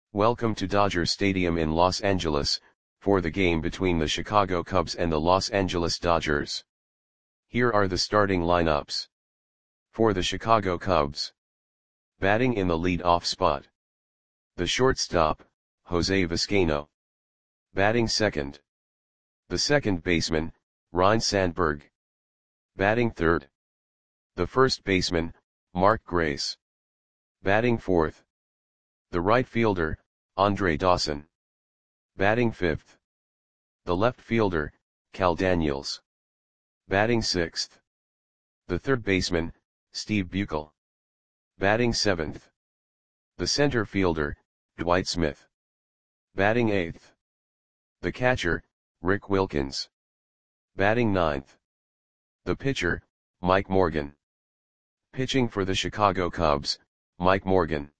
Welcome to Dodger Stadium in Los Angeles, for the game between the Chicago Cubs and the Los Angeles Dodgers. Here are the starting lineups. For the Chicago Cubs. Batting in the lead-off spot. The shortstop, Jose Vizcaino. Batting second. The second baseman, Ryne Sandberg. Batting third. The first baseman, Mark Grace. Batting fourth. The right fielder, Andre Dawson. Batting fifth. The left fielder, Cal Daniels. Batting sixth. The third baseman, Steve Buechele. Batting seventh. The center fielder, Dwight Smith. Batting eighth. The catcher, Rick Wilkins. Batting ninth. The pitcher, Mike Morgan. Pitching for the Chicago Cubs, Mike Morgan.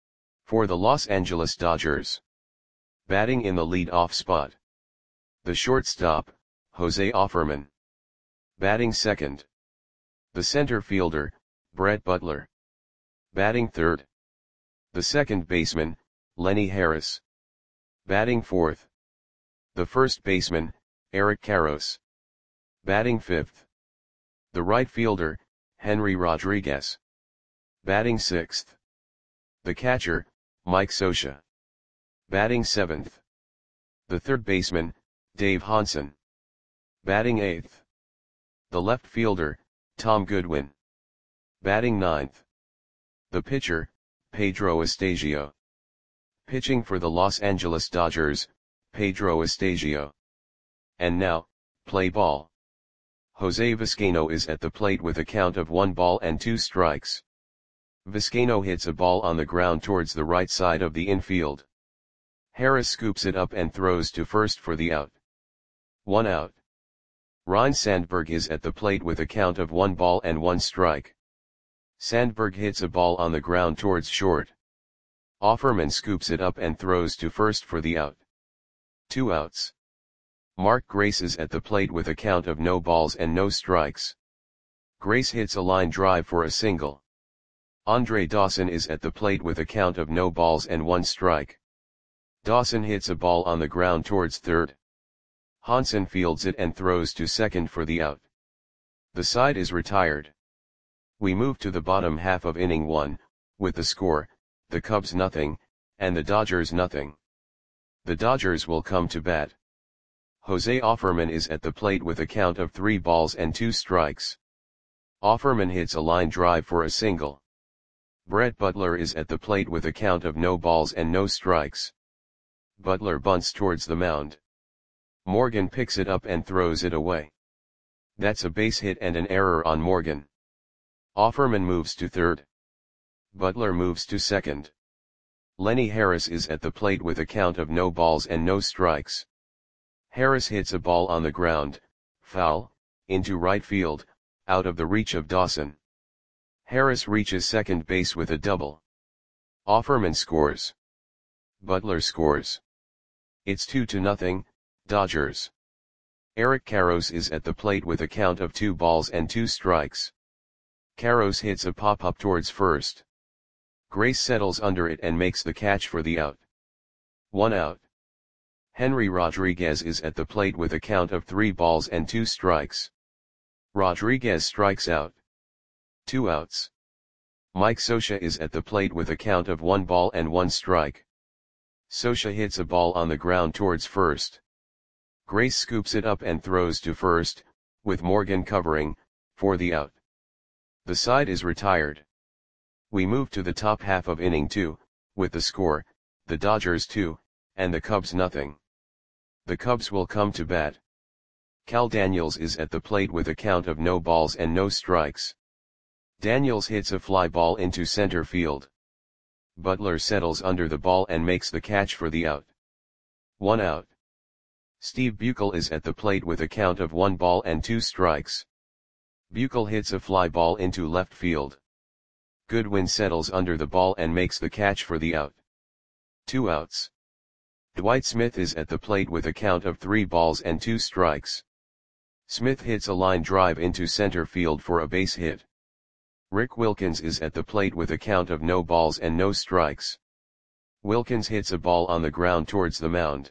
For the Los Angeles Dodgers. Batting in the lead-off spot. The shortstop, Jose Offerman. Batting second. The center fielder, Brett Butler. Batting third. The second baseman, Lenny Harris. Batting fourth. The first baseman, Eric Karros. Batting fifth. The right fielder, Henry Rodriguez. Batting sixth. The catcher, Mike Scioscia. Batting seventh. The third baseman, Dave Hansen. Batting eighth. The left fielder, Tom Goodwin. Batting ninth. The pitcher, Pedro Estasio. Pitching for the Los Angeles Dodgers, Pedro Estasio. And now, play ball. Jose Vizcaino is at the plate with a count of 1-2 strikes. Vizcaino hits a ball on the ground towards the right side of the infield. Harris scoops it up and throws to first for the out. 1 out. Ryne Sandberg is at the plate with a count of 1-1 strike. Sandberg hits a ball on the ground towards short. Offerman scoops it up and throws to first for the out. 2 outs. Mark Grace is at the plate with a count of no balls and no strikes. Grace hits a line drive for a single. Andre Dawson is at the plate with a count of no balls and 1 strike. Dawson hits a ball on the ground towards third. Hansen fields it and throws to second for the out. The side is retired. We move to the bottom half of inning 1, with the score, the Cubs 0, and the Dodgers 0. The Dodgers will come to bat. Jose Offerman is at the plate with a count of 3 balls and 2 strikes. Offerman hits a line drive for a single. Brett Butler is at the plate with a count of no balls and no strikes. Butler bunts towards the mound. Morgan picks it up and throws it away. That's a base hit and an error on Morgan. Offerman moves to third. Butler moves to second. Lenny Harris is at the plate with a count of no balls and no strikes. Harris hits a ball on the ground, foul, into right field, out of the reach of Dawson. Harris reaches second base with a double. Offerman scores. Butler scores. It's 2-0, Dodgers. Eric Karros is at the plate with a count of 2 balls and 2 strikes. Karros hits a pop-up towards first. Grace settles under it and makes the catch for the out. 1 out. Henry Rodriguez is at the plate with a count of 3 balls and 2 strikes. Rodriguez strikes out. 2 outs. Mike Scioscia is at the plate with a count of 1 ball and 1 strike. Scioscia hits a ball on the ground towards first. Grace scoops it up and throws to first, with Morgan covering, for the out. The side is retired. We move to the top half of inning 2, with the score, the Dodgers 2, and the Cubs 0. The Cubs will come to bat. Cal Daniels is at the plate with a count of no balls and no strikes. Daniels hits a fly ball into center field. Butler settles under the ball and makes the catch for the out. 1 out. Steve Buechele is at the plate with a count of 1 ball and 2 strikes. Buechele hits a fly ball into left field. Goodwin settles under the ball and makes the catch for the out. 2 outs. Dwight Smith is at the plate with a count of 3 balls and 2 strikes. Smith hits a line drive into center field for a base hit. Rick Wilkins is at the plate with a count of no balls and no strikes. Wilkins hits a ball on the ground towards the mound.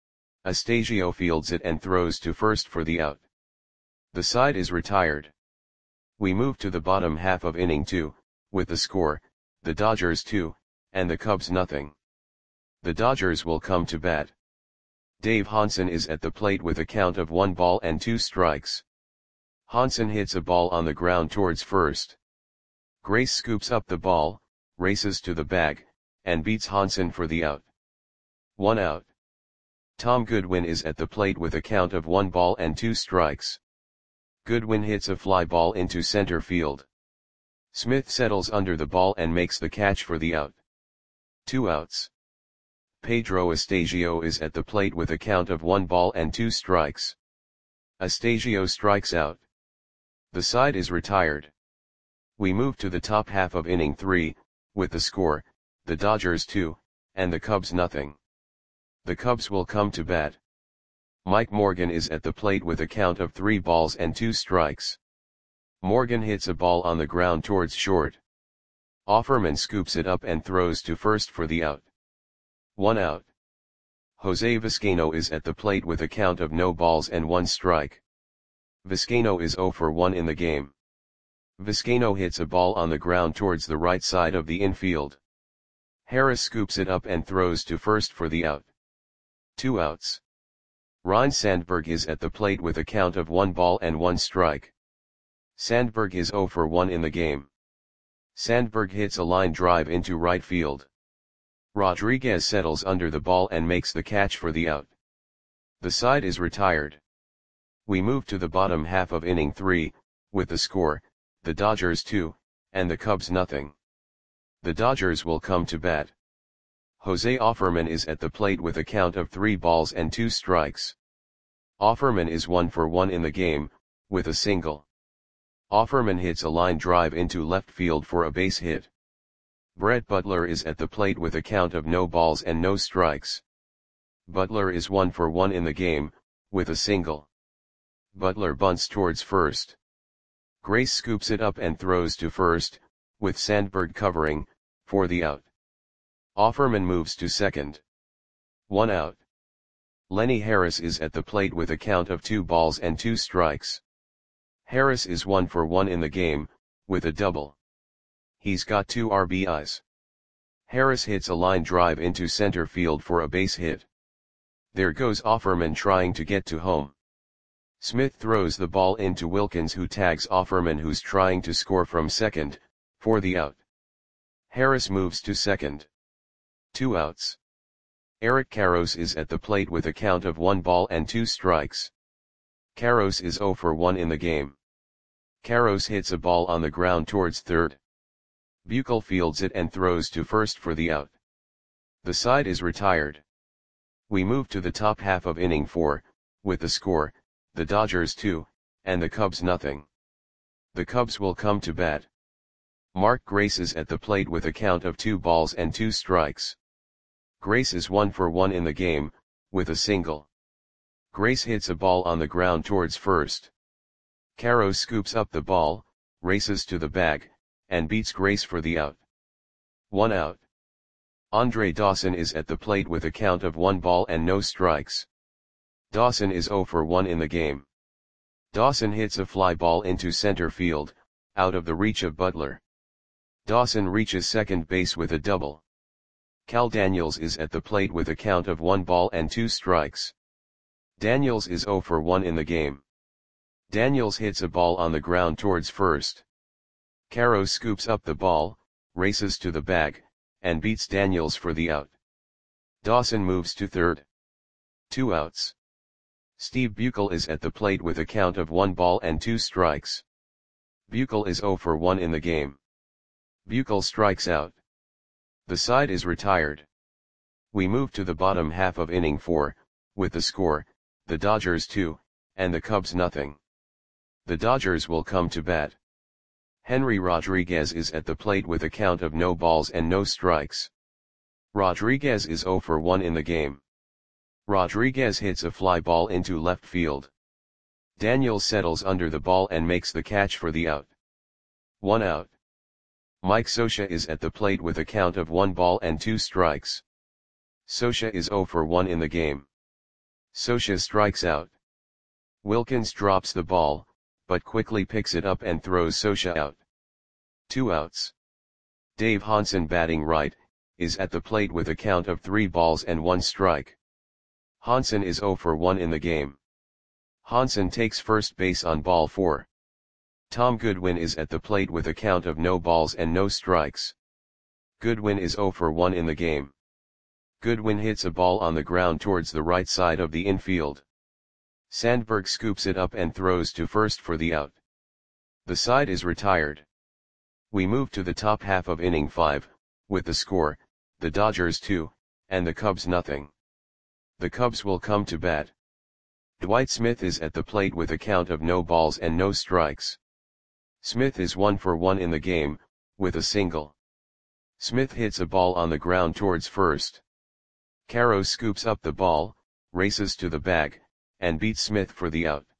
Astasio fields it and throws to first for the out. The side is retired. We move to the bottom half of inning 2, with the score, the Dodgers 2, and the Cubs nothing. The Dodgers will come to bat. Dave Hansen is at the plate with a count of 1 ball and 2 strikes. Hansen hits a ball on the ground towards first. Grace scoops up the ball, races to the bag, and beats Hansen for the out. 1 out. Tom Goodwin is at the plate with a count of 1 ball and 2 strikes. Goodwin hits a fly ball into center field. Smith settles under the ball and makes the catch for the out. 2 outs. Pedro Astasio is at the plate with a count of 1 ball and 2 strikes. Astasio strikes out. The side is retired. We move to the top half of inning 3, with the score, the Dodgers 2, and the Cubs nothing. The Cubs will come to bat. Mike Morgan is at the plate with a count of 3 balls and 2 strikes. Morgan hits a ball on the ground towards short. Offerman scoops it up and throws to first for the out. 1 out. Jose Vizcaino is at the plate with a count of no balls and 1 strike. Vizcaino is 0 for 1 in the game. Vizcaino hits a ball on the ground towards the right side of the infield. Harris scoops it up and throws to first for the out. 2 outs. Ryne Sandberg is at the plate with a count of 1 ball and 1 strike. Sandberg is 0 for 1 in the game. Sandberg hits a line drive into right field. Rodriguez settles under the ball and makes the catch for the out. The side is retired. We move to the bottom half of inning 3, with the score, the Dodgers 2, and the Cubs nothing. The Dodgers will come to bat. Jose Offerman is at the plate with a count of 3 balls and 2 strikes. Offerman is 1 for 1 in the game, with a single. Offerman hits a line drive into left field for a base hit. Brett Butler is at the plate with a count of no balls and no strikes. Butler is 1 for 1 in the game, with a single. Butler bunts towards first. Grace scoops it up and throws to first, with Sandberg covering, for the out. Offerman moves to second. 1 out. Lenny Harris is at the plate with a count of 2 balls and 2 strikes. Harris is 1 for 1 in the game, with a double. He's got 2 RBIs. Harris hits a line drive into center field for a base hit. There goes Offerman trying to get to home. Smith throws the ball into Wilkins, who tags Offerman, who's trying to score from second, for the out. Harris moves to second. 2 outs. Eric Karros is at the plate with a count of 1 ball and 2 strikes. Karros is 0 for 1 in the game. Karros hits a ball on the ground towards third. Buechel fields it and throws to first for the out. The side is retired. We move to the top half of inning 4, with the score, the Dodgers 2, and the Cubs nothing. The Cubs will come to bat. Mark Grace is at the plate with a count of 2 balls and 2 strikes. Grace is 1 for 1 in the game, with a single. Grace hits a ball on the ground towards first. Karros scoops up the ball, races to the bag, and beats Grace for the out. 1 out. Andre Dawson is at the plate with a count of 1 ball and no strikes. Dawson is 0 for 1 in the game. Dawson hits a fly ball into center field, out of the reach of Butler. Dawson reaches second base with a double. Cal Daniels is at the plate with a count of 1 ball and 2 strikes. Daniels is 0 for 1 in the game. Daniels hits a ball on the ground towards first. Karros scoops up the ball, races to the bag, and beats Daniels for the out. Dawson moves to third. 2 outs. Steve Buechel is at the plate with a count of 1 ball and 2 strikes. Buechel is 0 for 1 in the game. Buechel strikes out. The side is retired. We move to the bottom half of inning 4, with the score, the Dodgers 2, and the Cubs nothing. The Dodgers will come to bat. Henry Rodriguez is at the plate with a count of no balls and no strikes. Rodriguez is 0 for 1 in the game. Rodriguez hits a fly ball into left field. Daniels settles under the ball and makes the catch for the out. 1 out. Mike Scioscia is at the plate with a count of 1 ball and 2 strikes. Scioscia is 0 for 1 in the game. Scioscia strikes out. Wilkins drops the ball, but quickly picks it up and throws Scioscia out. 2 outs. Dave Hansen, batting right, is at the plate with a count of 3 balls and 1 strike. Hansen is 0 for 1 in the game. Hansen takes first base on ball 4. Tom Goodwin is at the plate with a count of no balls and no strikes. Goodwin is 0 for 1 in the game. Goodwin hits a ball on the ground towards the right side of the infield. Sandberg scoops it up and throws to first for the out. The side is retired. We move to the top half of inning 5, with the score, the Dodgers 2, and the Cubs nothing. The Cubs will come to bat. Dwight Smith is at the plate with a count of no balls and no strikes. Smith is 1 for 1 in the game, with a single. Smith hits a ball on the ground towards first. Caro scoops up the ball, races to the bag, and beats Smith for the out.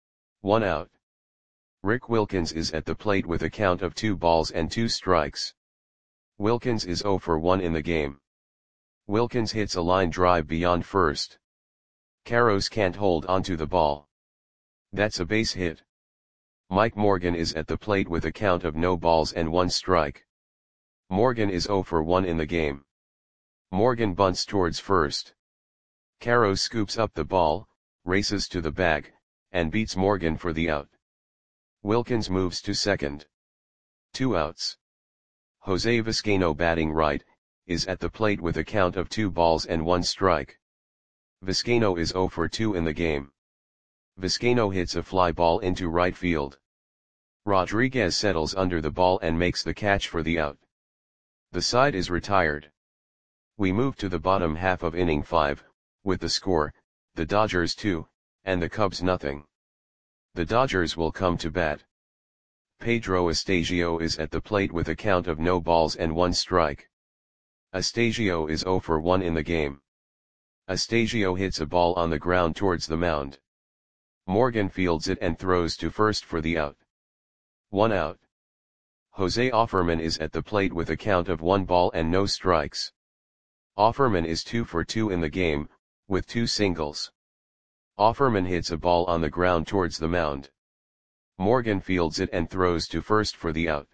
1 out. Rick Wilkins is at the plate with a count of 2 balls and 2 strikes. Wilkins is 0 for 1 in the game. Wilkins hits a line drive beyond first. Caros can't hold onto the ball. That's a base hit. Mike Morgan is at the plate with a count of no balls and 1 strike. Morgan is 0 for 1 in the game. Morgan bunts towards first. Caros scoops up the ball, races to the bag, and beats Morgan for the out. Wilkins moves to second. 2 outs. Jose Vizcaino, batting right, is at the plate with a count of 2 balls and 1 strike. Vizcaino is 0 for 2 in the game. Vizcaino hits a fly ball into right field. Rodriguez settles under the ball and makes the catch for the out. The side is retired. We move to the bottom half of inning 5, with the score, the Dodgers 2, and the Cubs nothing. The Dodgers will come to bat. Pedro Astasio is at the plate with a count of no balls and 1 strike. Astasio is 0 for 1 in the game. Astasio hits a ball on the ground towards the mound. Morgan fields it and throws to first for the out. 1 out. Jose Offerman is at the plate with a count of 1 ball and no strikes. Offerman is 2 for 2 in the game, with 2 singles. Offerman hits a ball on the ground towards the mound. Morgan fields it and throws to first for the out.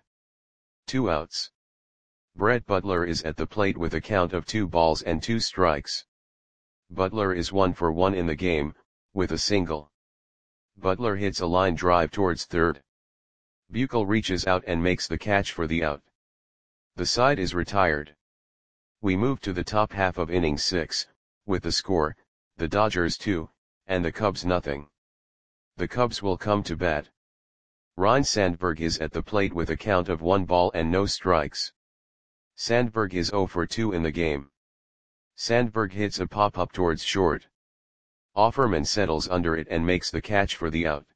2 outs. Brett Butler is at the plate with a count of 2 balls and 2 strikes. Butler is 1 for 1 in the game, with a single. Butler hits a line drive towards third. Buechel reaches out and makes the catch for the out. The side is retired. We move to the top half of inning 6, with the score, the Dodgers 2, and the Cubs nothing. The Cubs will come to bat. Ryne Sandberg is at the plate with a count of 1 ball and no strikes. Sandberg is 0 for 2 in the game. Sandberg hits a pop-up towards short. Offerman settles under it and makes the catch for the out.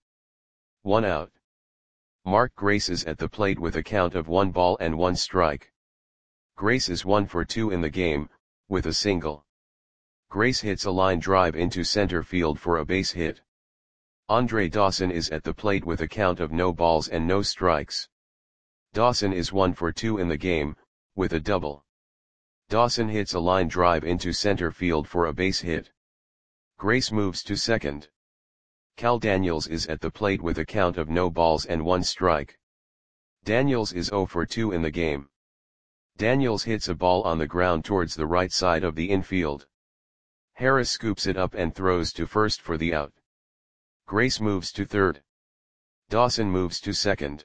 1 out. Mark Grace is at the plate with a count of 1 ball and 1 strike. Grace is 1 for 2 in the game, with a single. Grace hits a line drive into center field for a base hit. Andre Dawson is at the plate with a count of no balls and no strikes. Dawson is 1 for 2 in the game, with a double. Dawson hits a line drive into center field for a base hit. Grace moves to second. Cal Daniels is at the plate with a count of no balls and 1 strike. Daniels is 0 for 2 in the game. Daniels hits a ball on the ground towards the right side of the infield. Harris scoops it up and throws to first for the out. Grace moves to third. Dawson moves to second.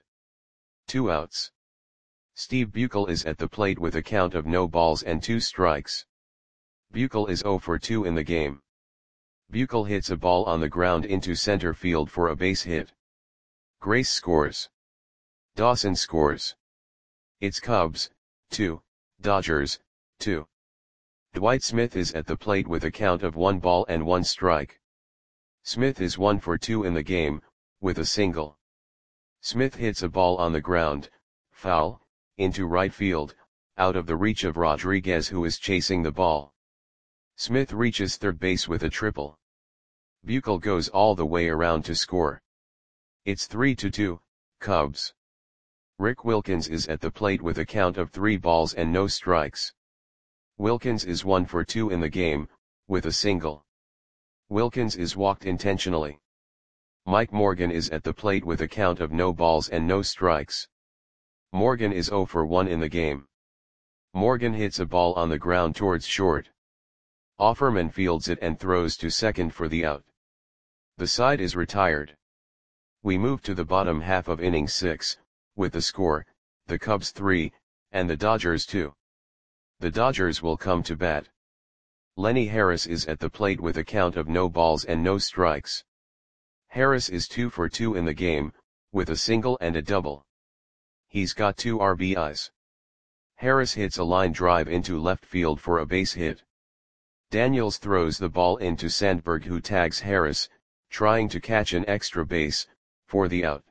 2 outs. Steve Buechel is at the plate with a count of no balls and 2 strikes. Buechel is 0 for 2 in the game. Buechel hits a ball on the ground into center field for a base hit. Grace scores. Dawson scores. It's Cubs, 2, Dodgers, 2. Dwight Smith is at the plate with a count of 1 ball and 1 strike. Smith is 1 for 2 in the game, with a single. Smith hits a ball on the ground, foul, into right field, out of the reach of Rodriguez, who is chasing the ball. Smith reaches third base with a triple. Buechel goes all the way around to score. It's 3-2, Cubs. Rick Wilkins is at the plate with a count of 3 balls and no strikes. Wilkins is 1 for 2 in the game, with a single. Wilkins is walked intentionally. Mike Morgan is at the plate with a count of no balls and no strikes. Morgan is 0 for 1 in the game. Morgan hits a ball on the ground towards short. Offerman fields it and throws to second for the out. The side is retired. We move to the bottom half of inning 6, with the score, the Cubs 3, and the Dodgers 2. The Dodgers will come to bat. Lenny Harris is at the plate with a count of no balls and no strikes. Harris is 2 for 2 in the game, with a single and a double. He's got 2 RBIs. Harris hits a line drive into left field for a base hit. Daniels throws the ball into Sandberg, who tags Harris, trying to catch an extra base, for the out.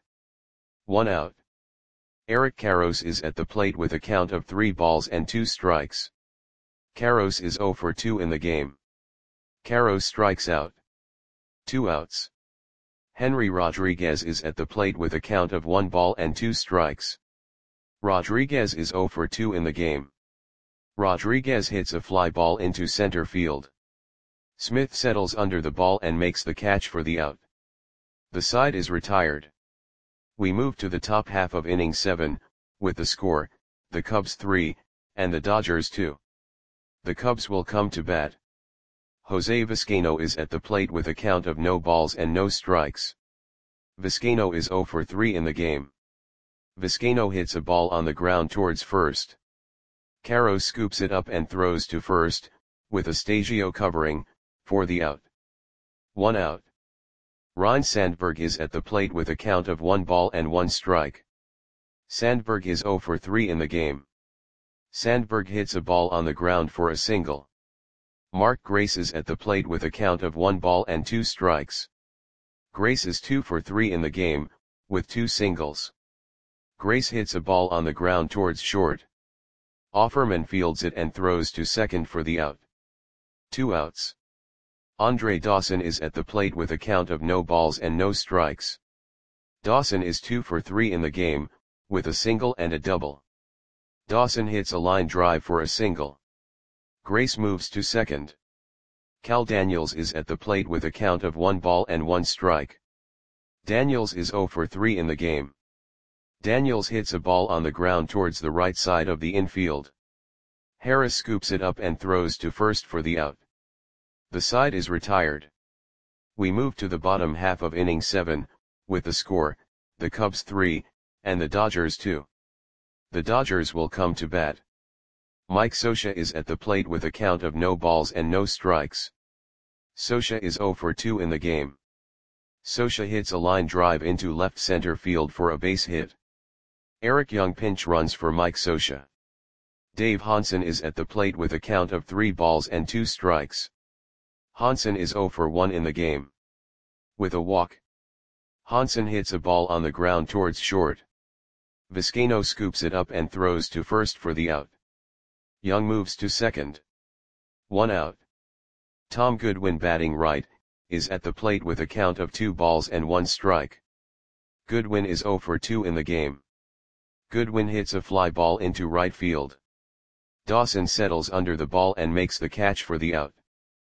1 out. Eric Karros is at the plate with a count of 3 balls and 2 strikes. Karros is 0 for 2 in the game. Karros strikes out. 2 outs. Henry Rodriguez is at the plate with a count of 1 ball and 2 strikes. Rodriguez is 0 for 2 in the game. Rodriguez hits a fly ball into center field. Smith settles under the ball and makes the catch for the out. The side is retired. We move to the top half of inning 7, with the score, the Cubs 3, and the Dodgers 2. The Cubs will come to bat. Jose Vizcaino is at the plate with a count of no balls and no strikes. Vizcaino is 0 for 3 in the game. Vizcaino hits a ball on the ground towards first. Karros scoops it up and throws to first, with Astasio covering, for the out. 1 out. Ryne Sandberg is at the plate with a count of 1 ball and 1 strike. Sandberg is 0 for 3 in the game. Sandberg hits a ball on the ground for a single. Mark Grace is at the plate with a count of 1 ball and 2 strikes. Grace is 2 for 3 in the game, with 2 singles. Grace hits a ball on the ground towards short. Offerman fields it and throws to second for the out. 2 outs. Andre Dawson is at the plate with a count of no balls and no strikes. Dawson is 2 for 3 in the game, with a single and a double. Dawson hits a line drive for a single. Grace moves to second. Cal Daniels is at the plate with a count of 1 ball and 1 strike. Daniels is 0 for 3 in the game. Daniels hits a ball on the ground towards the right side of the infield. Harris scoops it up and throws to first for the out. The side is retired. We move to the bottom half of inning 7, with the score, the Cubs 3, and the Dodgers 2. The Dodgers will come to bat. Mike Scioscia is at the plate with a count of no balls and no strikes. Scioscia is 0 for 2 in the game. Scioscia hits a line drive into left center field for a base hit. Eric Young pinch runs for Mike Scioscia. Dave Hansen is at the plate with a count of 3 balls and 2 strikes. Hansen is 0 for 1 in the game. With a walk. Hansen hits a ball on the ground towards short. Vizcaino scoops it up and throws to first for the out. Young moves to second. 1 out. Tom Goodwin, batting right, is at the plate with a count of 2 balls and 1 strike. Goodwin is 0 for 2 in the game. Goodwin hits a fly ball into right field. Dawson settles under the ball and makes the catch for the out.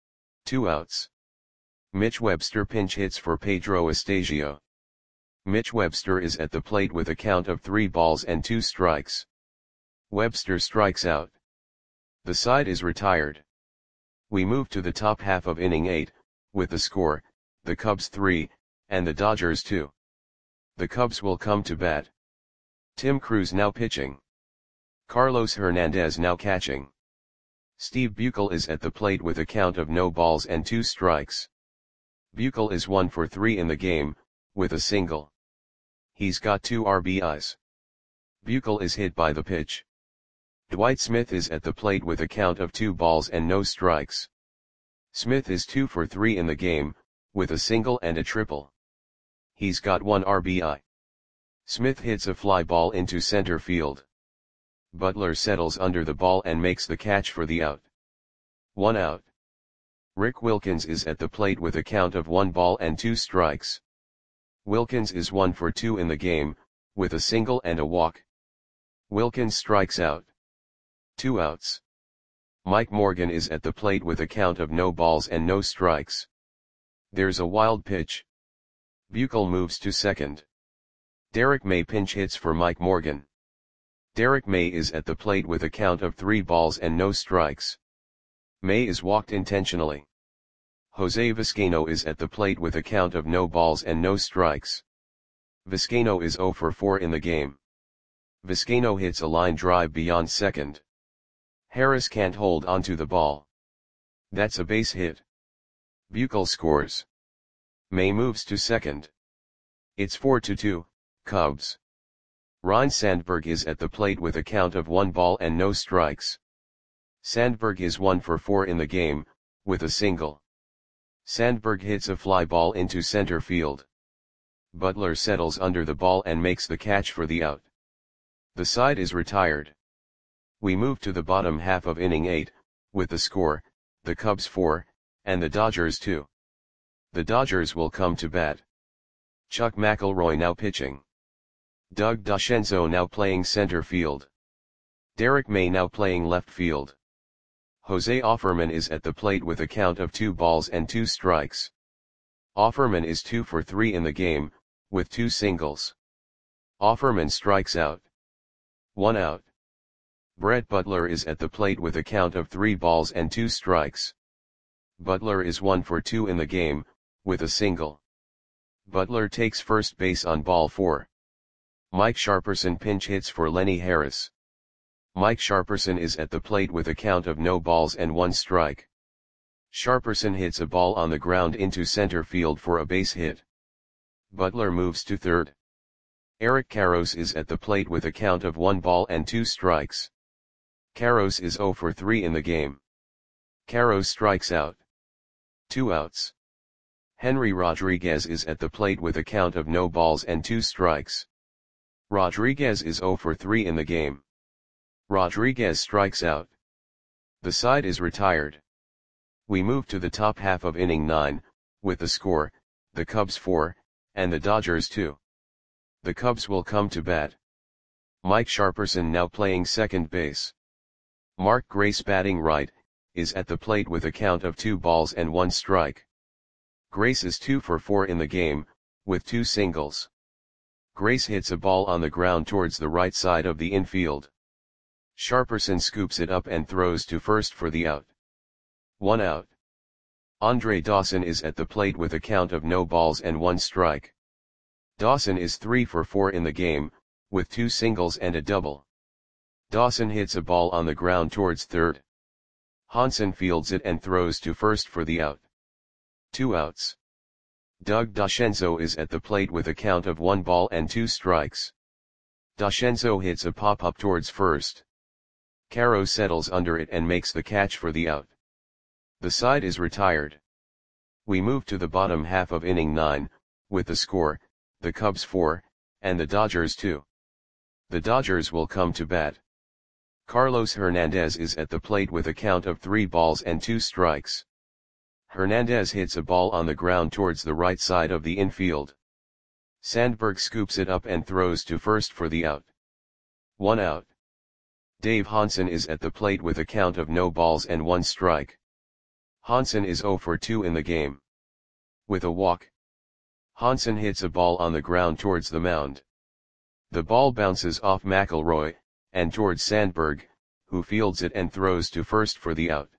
2 outs. Mitch Webster pinch hits for Pedro Astasio. Mitch Webster is at the plate with a count of 3 balls and 2 strikes. Webster strikes out. The side is retired. We move to the top half of inning 8, with the score, the Cubs 3, and the Dodgers 2. The Cubs will come to bat. Tim Cruz now pitching. Carlos Hernandez now catching. Steve Buechele is at the plate with a count of no balls and 2 strikes. Buechele is 1 for 3 in the game, with a single. He's got 2 RBIs. Buechele is hit by the pitch. Dwight Smith is at the plate with a count of 2 balls and no strikes. Smith is 2 for 3 in the game, with a single and a triple. He's got 1 RBI. Smith hits a fly ball into center field. Butler settles under the ball and makes the catch for the out. 1 out. Rick Wilkins is at the plate with a count of 1 ball and 2 strikes. Wilkins is 1 for 2 in the game, with a single and a walk. Wilkins strikes out. 2 outs. Mike Morgan is at the plate with a count of no balls and no strikes. There's a wild pitch. Buechel moves to second. Derek May pinch hits for Mike Morgan. Derek May is at the plate with a count of 3 balls and no strikes. May is walked intentionally. Jose Vizcaino is at the plate with a count of no balls and no strikes. Vizcaino is 0 for 4 in the game. Vizcaino hits a line drive beyond second. Harris can't hold onto the ball. That's a base hit. Buechel scores. May moves to second. It's 4-2, Cubs. Ryne Sandberg is at the plate with a count of 1 ball and no strikes. Sandberg is 1 for 4 in the game, with a single. Sandberg hits a fly ball into center field. Butler settles under the ball and makes the catch for the out. The side is retired. We move to the bottom half of inning 8, with the score, the Cubs 4, and the Dodgers 2. The Dodgers will come to bat. Chuck McElroy now pitching. Doug DeCenzo now playing center field. Derek May now playing left field. Jose Offerman is at the plate with a count of 2 balls and 2 strikes. Offerman is 2 for 3 in the game, with 2 singles. Offerman strikes out. 1 out. Brett Butler is at the plate with a count of 3 balls and 2 strikes. Butler is 1 for 2 in the game, with a single. Butler takes first base on ball 4. Mike Sharperson pinch hits for Lenny Harris. Mike Sharperson is at the plate with a count of no balls and 1 strike. Sharperson hits a ball on the ground into center field for a base hit. Butler moves to third. Eric Karros is at the plate with a count of 1 ball and 2 strikes. Karros is 0 for 3 in the game. Karros strikes out. 2 outs. Henry Rodriguez is at the plate with a count of no balls and 2 strikes. Rodriguez is 0 for 3 in the game. Rodriguez strikes out. The side is retired. We move to the top half of inning 9, with the score, the Cubs 4, and the Dodgers 2. The Cubs will come to bat. Mike Sharperson now playing second base. Mark Grace batting right, is at the plate with a count of 2 balls and 1 strike. Grace is 2 for 4 in the game, with 2 singles. Grace hits a ball on the ground towards the right side of the infield. Sharperson scoops it up and throws to first for the out. 1 out. Andre Dawson is at the plate with a count of no balls and 1 strike. Dawson is 3 for 4 in the game, with 2 singles and a double. Dawson hits a ball on the ground towards third. Hansen fields it and throws to first for the out. 2 outs. Doug DeCenzo is at the plate with a count of 1 ball and 2 strikes. DeCenzo hits a pop-up towards first. Karros settles under it and makes the catch for the out. The side is retired. We move to the bottom half of inning 9, with the score, the Cubs 4, and the Dodgers 2. The Dodgers will come to bat. Carlos Hernandez is at the plate with a count of 3 balls and 2 strikes. Hernandez hits a ball on the ground towards the right side of the infield. Sandberg scoops it up and throws to first for the out. 1 out. Dave Hansen is at the plate with a count of no balls and 1 strike. Hansen is 0 for 2 in the game. With a walk. Hansen hits a ball on the ground towards the mound. The ball bounces off McElroy, and towards Sandberg, who fields it and throws to first for the out.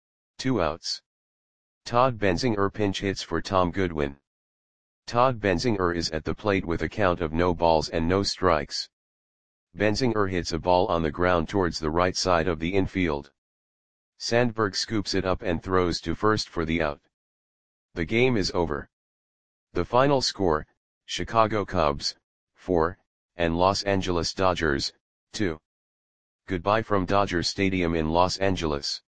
2 outs. Todd Benzinger pinch hits for Tom Goodwin. Todd Benzinger is at the plate with a count of no balls and no strikes. Benzinger hits a ball on the ground towards the right side of the infield. Sandberg scoops it up and throws to first for the out. The game is over. The final score, Chicago Cubs, 4, and Los Angeles Dodgers, 2. Goodbye from Dodger Stadium in Los Angeles.